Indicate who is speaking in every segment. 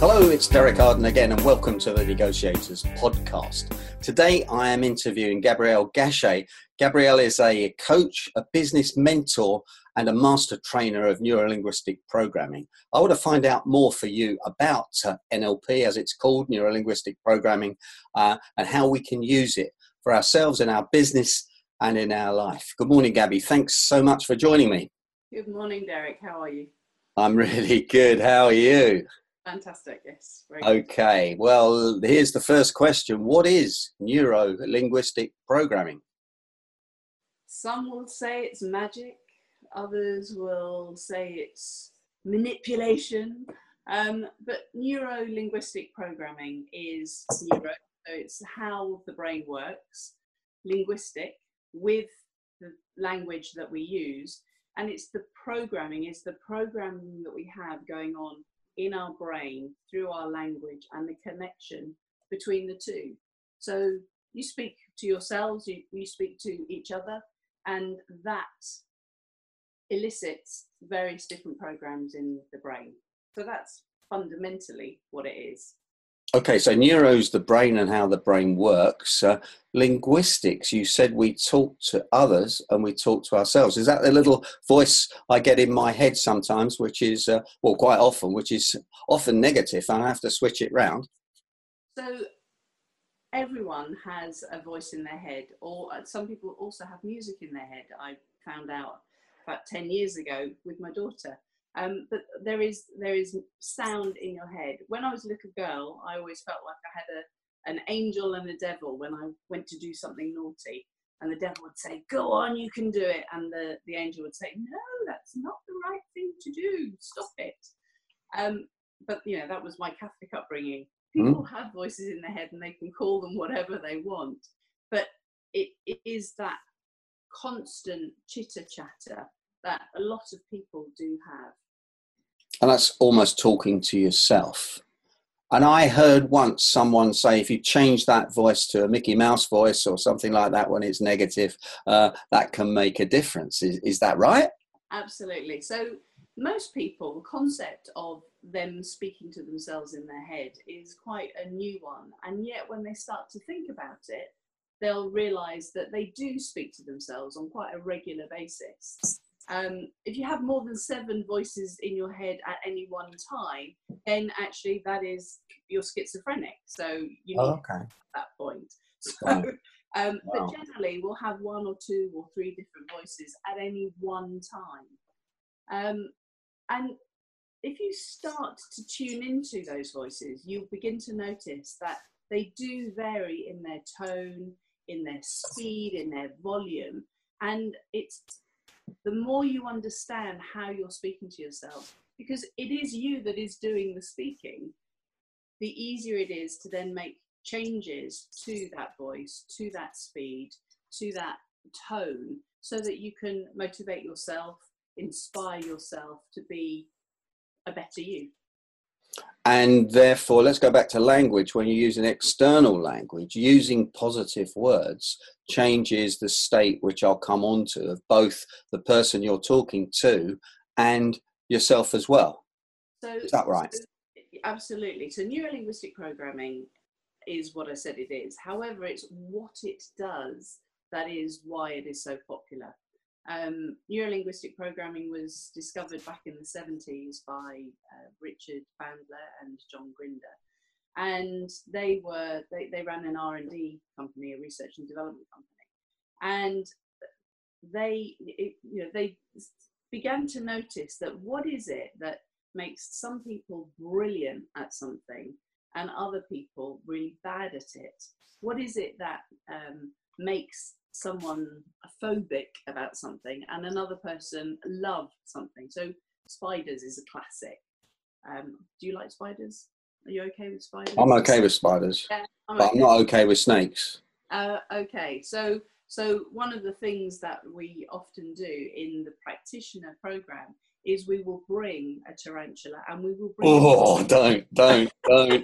Speaker 1: Hello, it's Derek Arden again, and welcome to the Negotiators podcast. Today, I am interviewing Gabrielle Gachet. Gabrielle is a coach, a business mentor, and a master trainer of neurolinguistic programming. I want to find out more for you about NLP, as it's called, neurolinguistic programming, and how we can use it for ourselves in our business and in our life. Good morning, Gabby. Thanks so much for joining me.
Speaker 2: Good morning, Derek. How are you?
Speaker 1: I'm really good. How are you?
Speaker 2: Fantastic, yes. Very
Speaker 1: good. Okay, well, here's the first question. What is neuro-linguistic programming?
Speaker 2: Some will say it's magic. Others will say it's manipulation. But neuro-linguistic programming is neuro, so it's how the brain works, linguistic, with the language that we use. And it's the programming that we have going on in our brain through our language and the connection between the two. So you speak to yourselves, you speak to each other, and that elicits various different programs in the brain. So that's fundamentally what it is.
Speaker 1: Okay, so neuro's the brain and how the brain works. Linguistics, you said we talk to others and we talk to ourselves. Is that the little voice I get in my head sometimes, which is, quite often, which is often negative, and I have to switch it round?
Speaker 2: So everyone has a voice in their head, or some people also have music in their head. I found out about 10 years ago with my daughter. But there is sound in your head. When I was a little girl, I always felt like I had an angel and a devil when I went to do something naughty, and the devil would say, "Go on, you can do it," and the angel would say, "No, that's not the right thing to do. Stop it." But that was my Catholic upbringing. People have voices in their head, and they can call them whatever they want. But it is that constant chitter chatter that a lot of people do have.
Speaker 1: And that's almost talking to yourself. And I heard once someone say, if you change that voice to a Mickey Mouse voice or something like that when it's negative, that can make a difference. Is that right?
Speaker 2: Absolutely. So most people, the concept of them speaking to themselves in their head is quite a new one. And yet when they start to think about it, they'll realise that they do speak to themselves on quite a regular basis. If you have more than 7 voices in your head at any one time, then actually that is, you're schizophrenic. So you need at that point. So,
Speaker 1: wow.
Speaker 2: But generally we'll have 1 or 2 or 3 different voices at any one time. And if you start to tune into those voices, you'll begin to notice that they do vary in their tone, in their speed, in their volume. And it's the more you understand how you're speaking to yourself, because it is you that is doing the speaking, the easier it is to then make changes to that voice, to that speed, to that tone, so that you can motivate yourself, inspire yourself to be a better you.
Speaker 1: And therefore, let's go back to language. When you use an external language, using positive words changes the state, which I'll come on to, of both the person you're talking to and yourself as well.
Speaker 2: So,
Speaker 1: is that right?
Speaker 2: Absolutely. So neurolinguistic programming is what I said it is. However, it's what it does that is why it is so popular. Neurolinguistic programming was discovered back in the 70s by Richard Bandler and John Grinder, and they ran an R&D company, a research and development company, and they began to notice that what is it that makes some people brilliant at something and other people really bad at it? What is it that makes someone phobic about something and another person love something? So spiders is a classic. Do you like spiders? Are you okay with spiders?
Speaker 1: I'm okay with spiders,
Speaker 2: yeah,
Speaker 1: but I'm not okay with snakes.
Speaker 2: Okay, so one of the things that we often do in the practitioner program is we will bring a tarantula and we will bring
Speaker 1: don't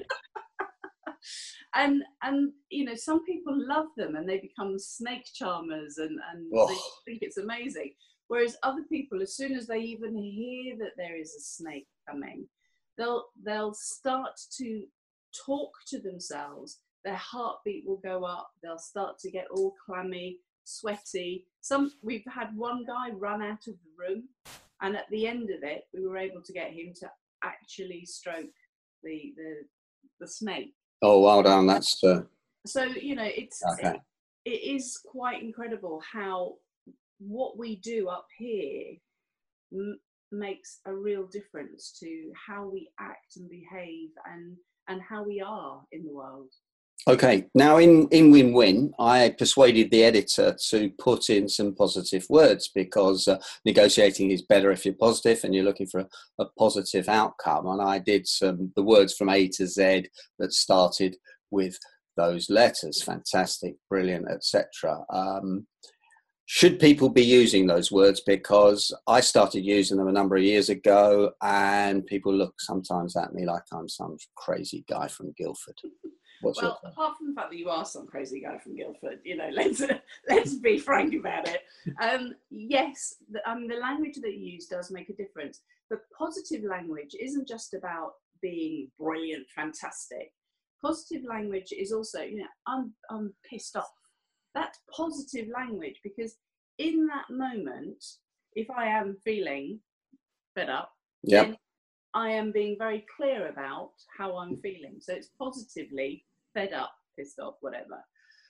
Speaker 2: and some people love them and they become snake charmers and they think it's amazing, whereas other people, as soon as they even hear that there is a snake coming, they'll start to talk to themselves. Their heartbeat will go up. They'll start to get all clammy, sweaty. We've had one guy run out of the room, and at the end of it, we were able to get him to actually stroke the snake.
Speaker 1: Oh, well done. That's
Speaker 2: so it's
Speaker 1: okay.
Speaker 2: It is quite incredible how what we do up here makes a real difference to how we act and behave and how we are in the world.
Speaker 1: Okay, now in Win-Win, I persuaded the editor to put in some positive words, because negotiating is better if you're positive and you're looking for a positive outcome. And I did the words from A to Z that started with those letters. Fantastic, brilliant, etc. Should people be using those words? Because I started using them a number of years ago, and people look sometimes at me like I'm some crazy guy from Guildford.
Speaker 2: Well, apart from the fact that you are some crazy guy from Guildford, let's be frank about it. Yes, the language that you use does make a difference. But positive language isn't just about being brilliant, fantastic. Positive language is also, I'm pissed off. That's positive language, because in that moment, if I am feeling fed up,
Speaker 1: yep,
Speaker 2: then I am being very clear about how I'm feeling. So it's positively fed up, pissed off, whatever.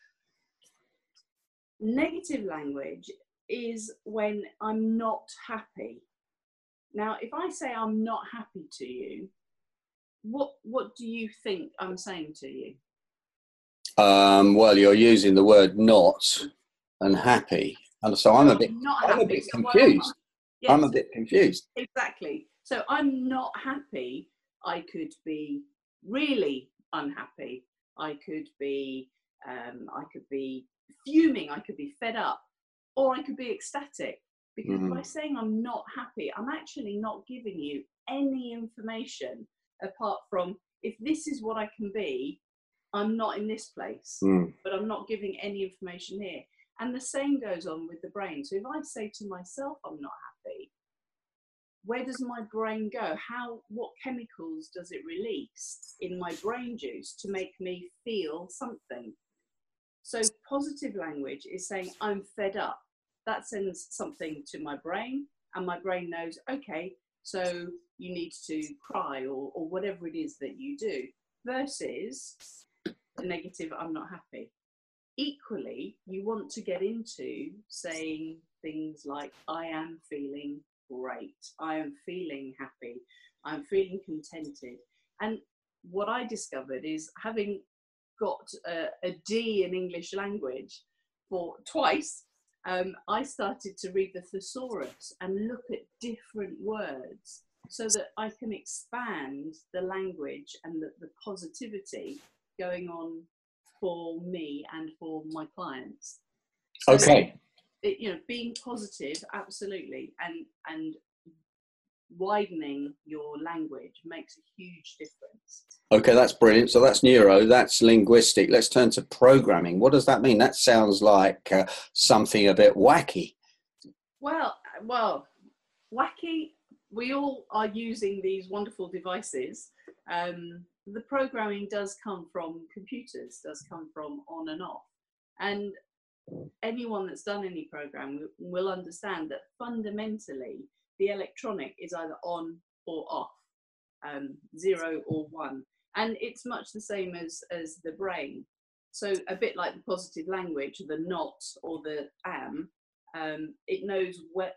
Speaker 2: Negative language is when I'm not happy. Now, if I say I'm not happy to you, what do you think I'm saying to you?
Speaker 1: Well, you're using the word not and happy. And so I'm a bit confused. Yes, I'm a bit confused.
Speaker 2: Exactly. So I'm not happy. I could be really unhappy. I could be fuming. I could be fed up, or I could be ecstatic. Because by saying I'm not happy, I'm actually not giving you any information apart from, if this is what I can be, I'm not in this place, but I'm not giving any information here. And the same goes on with the brain. So if I say to myself, I'm not happy, where does my brain go? What chemicals does it release in my brain juice to make me feel something? So positive language is saying, I'm fed up. That sends something to my brain, and my brain knows, okay, so you need to cry or whatever it is that you do, versus the negative, I'm not happy. Equally, you want to get into saying things like, I am feeling great, I am feeling happy, I'm feeling contented. And what I discovered is, having got a D in English language for twice, I started to read the thesaurus and look at different words so that I can expand the language and the positivity going on for me and for my clients. So,
Speaker 1: okay.
Speaker 2: Being positive, absolutely, and widening your language makes a huge difference.
Speaker 1: Okay, that's brilliant. So that's neuro, that's linguistic. Let's turn to programming. What does that mean? That sounds like something a bit wacky.
Speaker 2: Well, wacky. We all are using these wonderful devices. The programming does come from computers, does come from on and off. And anyone that's done any program will understand that fundamentally the electronic is either on or off, 0 or 1. And it's much the same as the brain. So a bit like the positive language, the not or the am, it knows what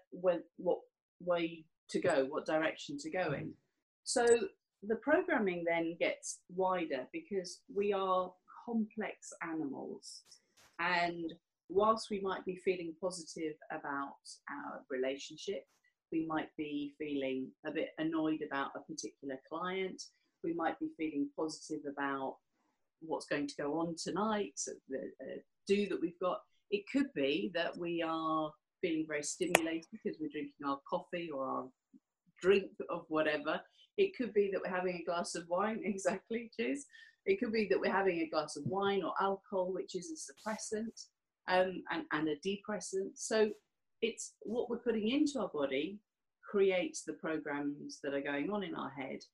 Speaker 2: way to go, what direction to go in. So the programming then gets wider, because we are complex animals. And whilst we might be feeling positive about our relationship, we might be feeling a bit annoyed about a particular client, we might be feeling positive about what's going to go on tonight, the do that we've got. It could be that we are feeling very stimulated because we're drinking our coffee or our drink of whatever. It could be that we're having a glass of wine, exactly, cheers. It could be that we're having a glass of wine or alcohol, which is a suppressant and a depressant. So it's what we're putting into our body creates the programs that are going on in our head.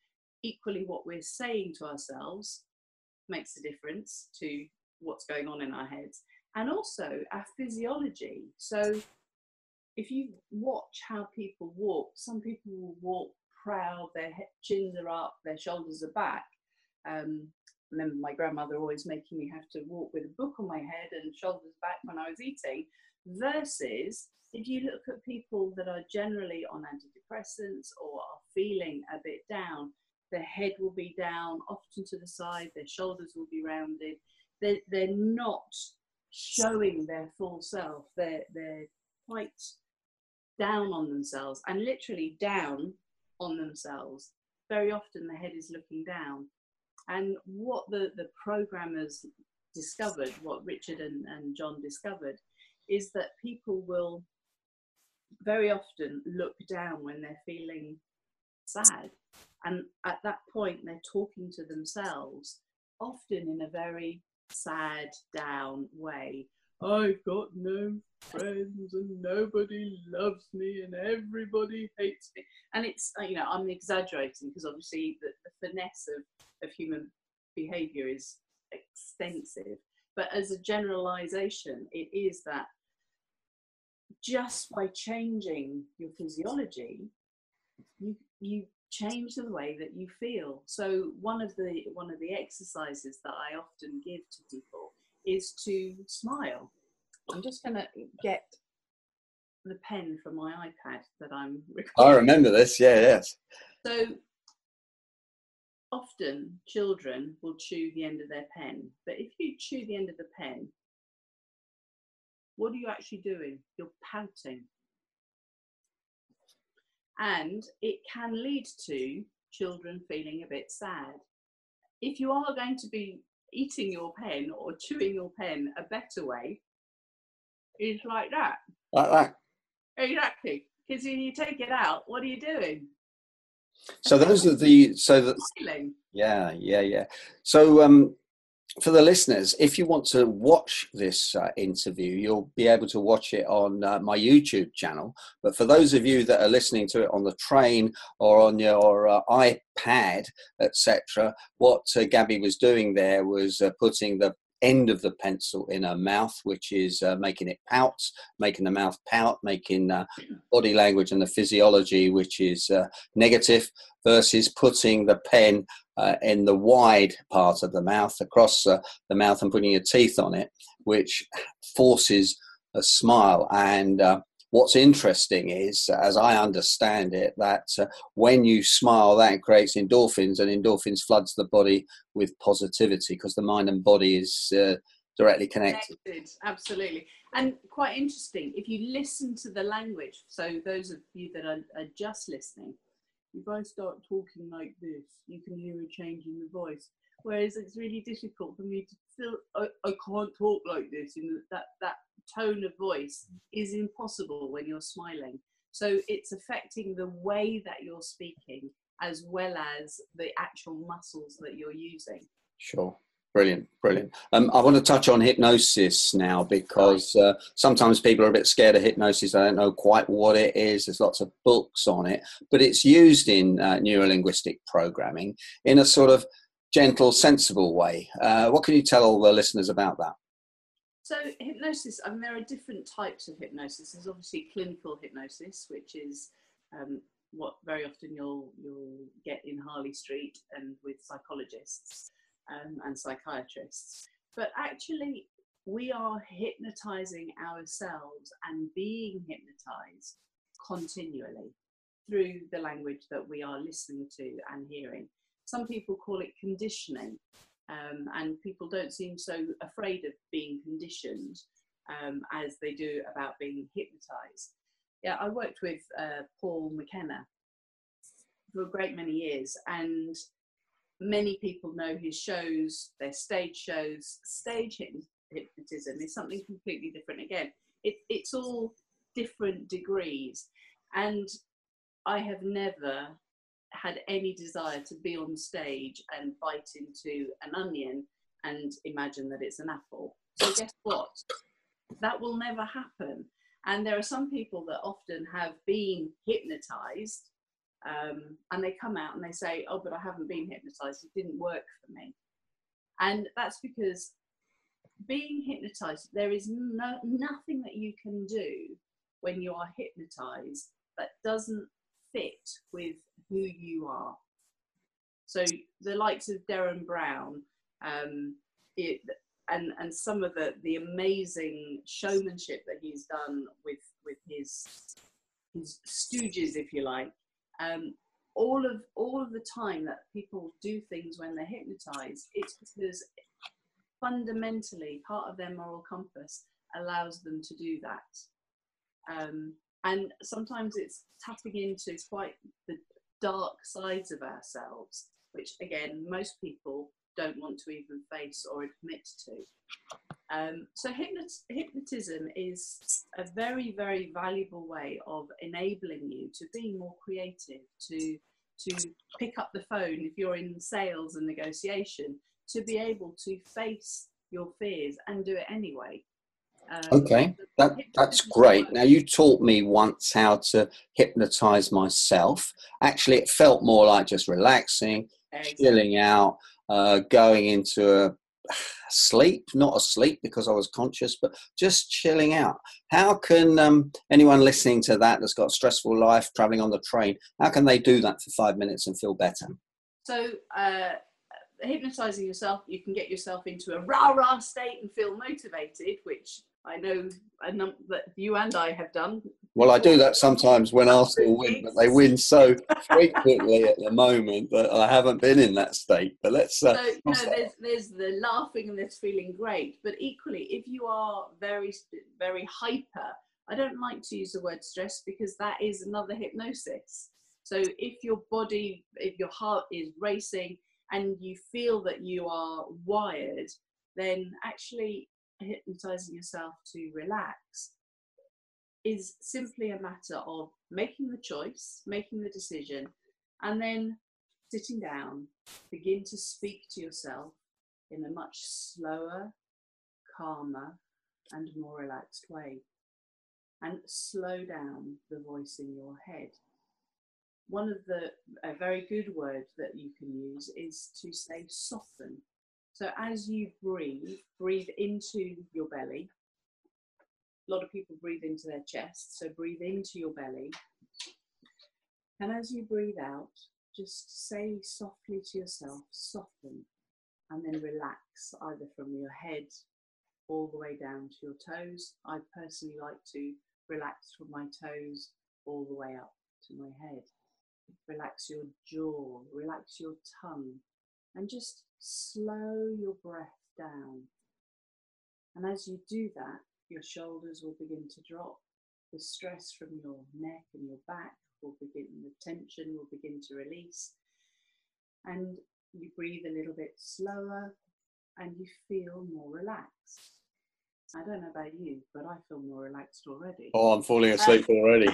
Speaker 2: equally what we're saying to ourselves makes a difference to what's going on in our heads, and also our physiology. So if you watch how people walk, some people will walk proud, their chins are up, their shoulders are back. I remember my grandmother always making me have to walk with a book on my head and shoulders back when I was eating, versus if you look at people that are generally on antidepressants or are feeling a bit down, their head will be down, often to the side, their shoulders will be rounded. They're not showing their full self. They're quite down on themselves, and literally down on themselves. Very often the head is looking down. And what the programmers discovered, what Richard and John discovered, is that people will very often look down when they're feeling sad. And at that point, they're talking to themselves, often in a very sad, down way. I've got no friends and nobody loves me and everybody hates me. And it's, I'm exaggerating because obviously the finesse of human behavior is extensive. But as a generalization, it is that just by changing your physiology, you change the way that you feel. So one of the exercises that I often give to people is to smile. I'm just going to get the pen from my iPad that I'm recording.
Speaker 1: I remember this, yes.
Speaker 2: So often children will chew the end of their pen, but if you chew the end of the pen, what are you actually doing? You're pouting. And it can lead to children feeling a bit sad. If you are going to be eating your pen or chewing your pen, a better way is like that.
Speaker 1: Like that.
Speaker 2: Exactly. Because when you take it out, what are you doing?
Speaker 1: So those are
Speaker 2: smiling.
Speaker 1: Yeah. So for the listeners, if you want to watch this interview, you'll be able to watch it on my YouTube channel. But for those of you that are listening to it on the train or on your iPad, etc., what Gabby was doing there was putting the end of the pencil in her mouth, which is making it pout, making the mouth pout, making body language and the physiology, which is negative, versus putting the pen in the wide part of the mouth, across the mouth, and putting your teeth on it, which forces a smile. And what's interesting is, as I understand it, that when you smile, that creates endorphins, and endorphins floods the body with positivity, because the mind and body is directly connected.
Speaker 2: Absolutely. And quite interesting, if you listen to the language, so those of you that are just listening, if I start talking like this, you can hear a change in the voice. Whereas it's really difficult for me to feel, I can't talk like this. That tone of voice is impossible when you're smiling. So it's affecting the way that you're speaking as well as the actual muscles that you're using.
Speaker 1: Sure. Brilliant. I want to touch on hypnosis now, because sometimes people are a bit scared of hypnosis. I don't know quite what it is. There's lots of books on it, but it's used in neurolinguistic programming in a sort of gentle, sensible way. What can you tell all the listeners about that?
Speaker 2: So hypnosis, there are different types of hypnosis. There's obviously clinical hypnosis, which is what very often you'll get in Harley Street and with psychologists. And psychiatrists, but actually we are hypnotizing ourselves and being hypnotized continually through the language that we are listening to and hearing. Some people call it conditioning, and people don't seem so afraid of being conditioned as they do about being hypnotized. Yeah, I worked with Paul McKenna for a great many years, and many people know his shows, their stage shows. Stage hypnotism is something completely different again. It's all different degrees. And I have never had any desire to be on stage and bite into an onion and imagine that it's an apple. So guess what? That will never happen. And there are some people that often have been hypnotized and they come out and they say, oh, but I haven't been hypnotized, it didn't work for me. And that's because being hypnotized, there is nothing that you can do when you are hypnotized that doesn't fit with who you are. So the likes of Derren Brown, and some of the amazing showmanship that he's done with his stooges, if you like, all of the time that people do things when they're hypnotized, it's because fundamentally part of their moral compass allows them to do that. And sometimes it's tapping into quite the dark sides of ourselves, which again, most people don't want to even face or admit to. So hypnotism is a very, very valuable way of enabling you to be more creative, to pick up the phone if you're in sales and negotiation, to be able to face your fears and do it anyway.
Speaker 1: Okay, that's great. Now, you taught me once how to hypnotize myself. Actually, it felt more like just relaxing, chilling out, going into a sleep, not asleep because I was conscious, but just chilling out. How can anyone listening to that that's got a stressful life, traveling on the train, how can they do that for 5 minutes and feel better?
Speaker 2: So hypnotizing yourself, you can get yourself into a rah-rah state and feel motivated, which I know that you and I have done.
Speaker 1: Well, I do that sometimes when Arsenal win, but they win so frequently at the moment that I haven't been in that state. But let's.
Speaker 2: So there's the laughing and there's feeling great, but equally, if you are very, very hyper, I don't like to use the word stress because that is another hypnosis. So if your heart is racing and you feel that you are wired, then actually hypnotizing yourself to relax is simply a matter of making the choice, making the decision, and then sitting down, begin to speak to yourself in a much slower, calmer, and more relaxed way. And slow down the voice in your head. A very good word that you can use is to say soften. So as you breathe into your belly. A lot of people breathe into their chest, so breathe into your belly. And as you breathe out, just say softly to yourself, soften, and then relax, either from your head all the way down to your toes. I personally like to relax from my toes all the way up to my head. Relax your jaw, relax your tongue, and just slow your breath down. And as you do that, your shoulders will begin to drop. The stress from your neck and your back will begin, the tension will begin to release. And you breathe a little bit slower and you feel more relaxed. I don't know about you, but I feel more relaxed already.
Speaker 1: Oh, I'm falling asleep already.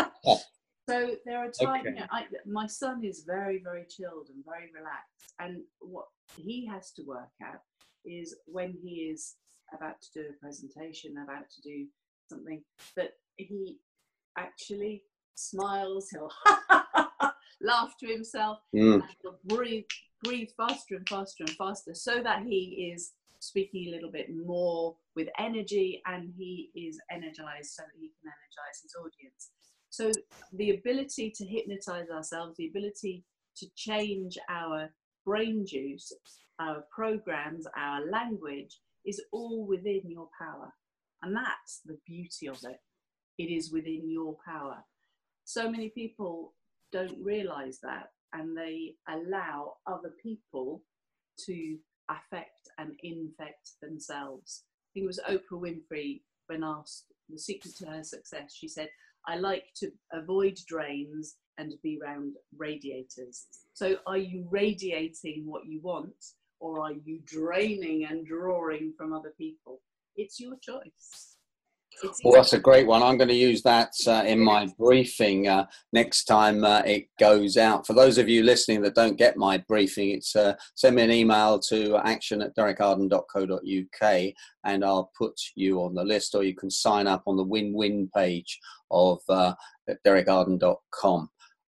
Speaker 2: So there are times, my son is very, very chilled and very relaxed. And what he has to work out is when he is about to do a presentation, about to do something, that he actually smiles, he'll laugh to himself, and he'll breathe faster and faster and faster, so that he is speaking a little bit more with energy and he is energized so that he can energize his audience. So the ability to hypnotize ourselves, the ability to change our brain juice, our programs, our language, is all within your power. And that's the beauty of it. It is within your power. So many people don't realize that, and they allow other people to affect and infect themselves. I think it was Oprah Winfrey, when asked the secret to her success, she said, I like to avoid drains and be around radiators. So are you radiating what you want, or are you draining and drawing from other people? It's your choice.
Speaker 1: Well, that's a great one. I'm going to use that in my briefing next time it goes out. For those of you listening that don't get my briefing, it's send me an email to action@derekarden.co.uk and I'll put you on the list, or you can sign up on the win-win page of derekarden.com.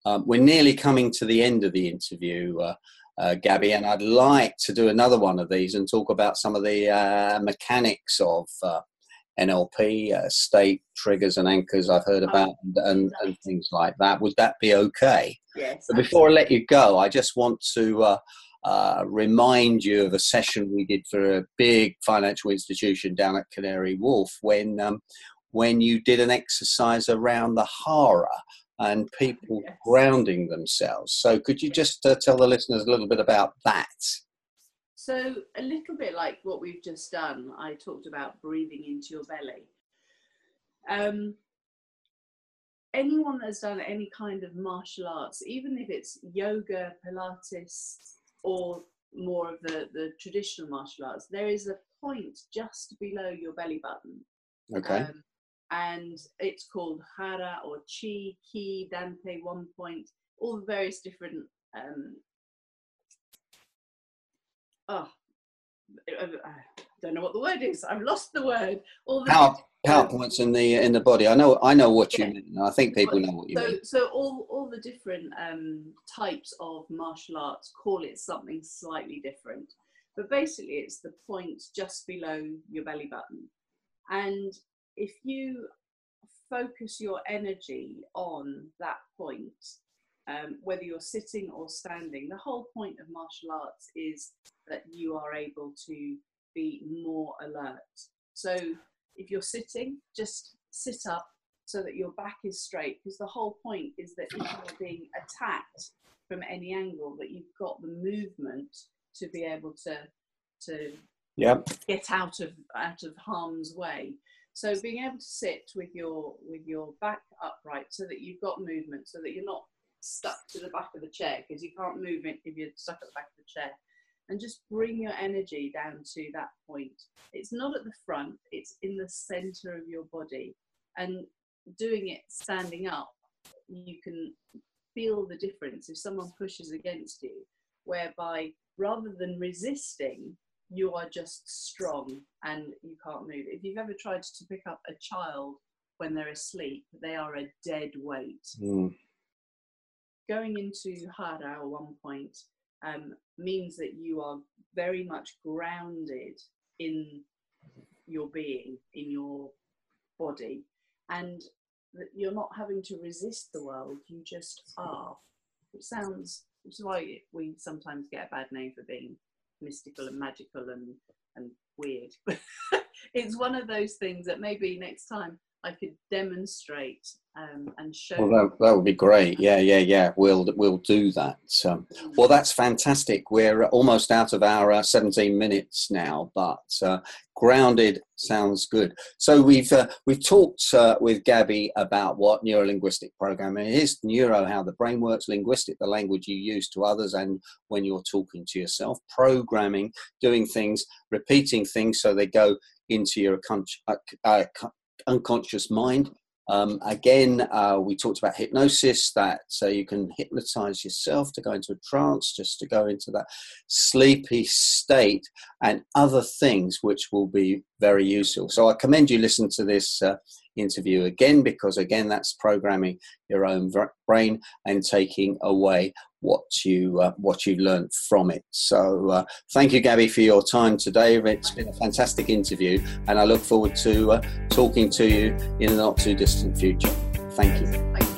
Speaker 1: We're nearly coming to the end of the interview, Gabby, and I'd like to do another one of these and talk about some of the mechanics of NLP, state triggers and anchors I've heard about, and things like that. Would that be okay?
Speaker 2: Yes.
Speaker 1: But before I let you go, I just want to remind you of a session we did for a big financial institution down at Canary Wharf when you did an exercise around the hara and people grounding themselves. So could you just tell the listeners a little bit about that?
Speaker 2: So a little bit like what we've just done, I talked about breathing into your belly. Anyone that's done any kind of martial arts, even if it's yoga, Pilates, or more of the traditional martial arts, there is a point just below your belly button.
Speaker 1: Okay.
Speaker 2: And it's called hara or chi, ki, dante, 1 point, all the various different I don't know what the word is. I've lost the word. All the
Speaker 1: power points in the body. I know what you mean. I think people know what you mean.
Speaker 2: So all the different types of martial arts call it something slightly different, but basically it's the point just below your belly button. And if you focus your energy on that point, whether you're sitting or standing, the whole point of martial arts is that you are able to be more alert. So if you're sitting, just sit up so that your back is straight, because the whole point is that if you're being attacked from any angle, that you've got the movement to be able to get out of harm's way. So being able to sit with your back upright so that you've got movement, so that you're not stuck to the back of the chair, because you can't move it if you're stuck at the back of the chair, and just bring your energy down to that point. It's not at the front, it's in the center of your body. And doing it standing up, you can feel the difference if someone pushes against you, whereby rather than resisting, you are just strong and you can't move. If you've ever tried to pick up a child when they're asleep, they are a dead weight. Going into hara, or 1 point, means that you are very much grounded in your being, in your body, and that you're not having to resist the world, you just are. Which is why we sometimes get a bad name for being mystical and magical and weird. It's one of those things that maybe next time I could demonstrate and show.
Speaker 1: Well, that would be great. Yeah. We'll do that. Well, that's fantastic. We're almost out of our 17 minutes now, but grounded sounds good. So we've talked with Gabby about what neuro-linguistic programming is, neuro, how the brain works, linguistic, the language you use to others and when you're talking to yourself, programming, doing things, repeating things so they go into your unconscious mind. Again, we talked about hypnosis, that so you can hypnotize yourself to go into a trance, just to go into that sleepy state, and other things which will be very useful. So I commend you listen to this interview again, because again, that's programming your own brain and taking away what you learned from it. So thank you, Gabby, for your time today. It's been a fantastic interview, and I look forward to talking to you in the not too distant future. Thank you.